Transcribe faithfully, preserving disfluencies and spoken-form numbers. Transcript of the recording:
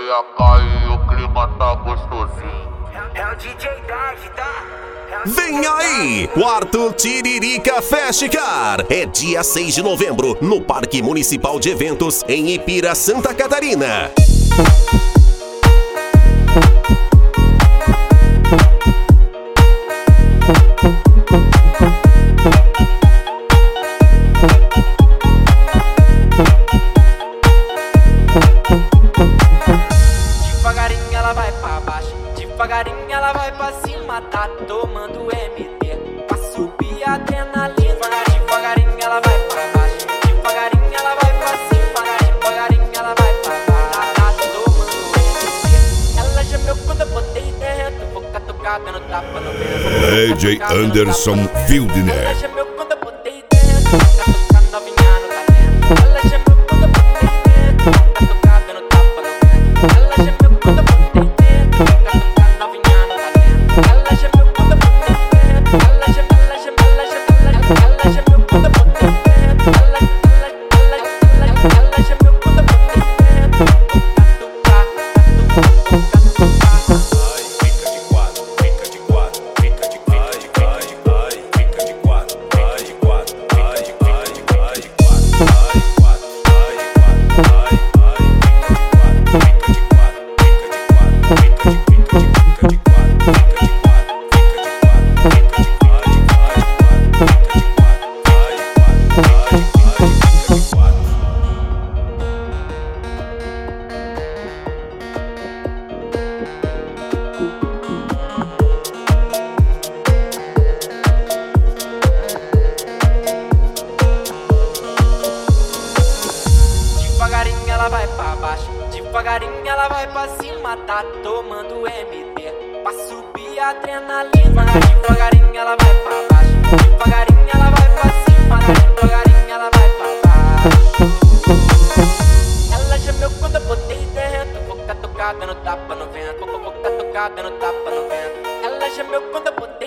areia cai e o clima tá gostosinho. É o D J Dad, tá? Vem aí, quarto Tiririca Fest Car. É dia seis de novembro, no Parque Municipal de Eventos, em Ipira, Santa Catarina. Devagarinho ela vai pra baixo, devagarinho ela vai pra cima, tá tomando M D pra subir a adrenalina. Devagarinho ela vai pra baixo, devagarinho ela vai pra cima, devagarinho ela vai pra baixo, tá tomando M D. Ela gemeu quando eu botei dentro, vou catucada no tapa no vento. D J Anderson Fieldner. Ela gemeu quando eu botei dentro, vou catucar novinha no talento. Ela gemeu quando eu botei dentro, vou catucada no tapa no vento. Ela gemeu quando eu botei dentro, vou catucar novinha no talento. Ela gemeu quando eu botei dentro, ela gemeu, ela gemeu, ela gemeu, ela gemeu quando eu botei dentro. Ela, ela, ela, ela, ela gemeu quando eu botei dentro, vou catucar, catucar, catucar. Ai, fica de quatro, fica de quatro, fica de quatro, ai, ai, fica de quatro, ai, de quatro, ai, de quatro, ai, de quatro, ai, quatro, ai, quatro, ai, ai, fica de quatro, fica de quatro, fica de quatro, fica de, fica de, fica de quatro, fica de quatro, fica de quatro, fica de quatro, ai, ai, fica de quatro, ai, Devagarinho ela vai pra baixo, devagarinho ela vai pra cima, tá tomando M D pra subir a adrenalina. Devagarinho ela vai pra baixo, devagarinho ela vai pra cima, devagarinho ela vai pra baixo. Ela gemeu quando eu botei dentro, vou catucar dando tapa no vento, vou catucar dando tapa no vento. Ela gemeu quando eu botei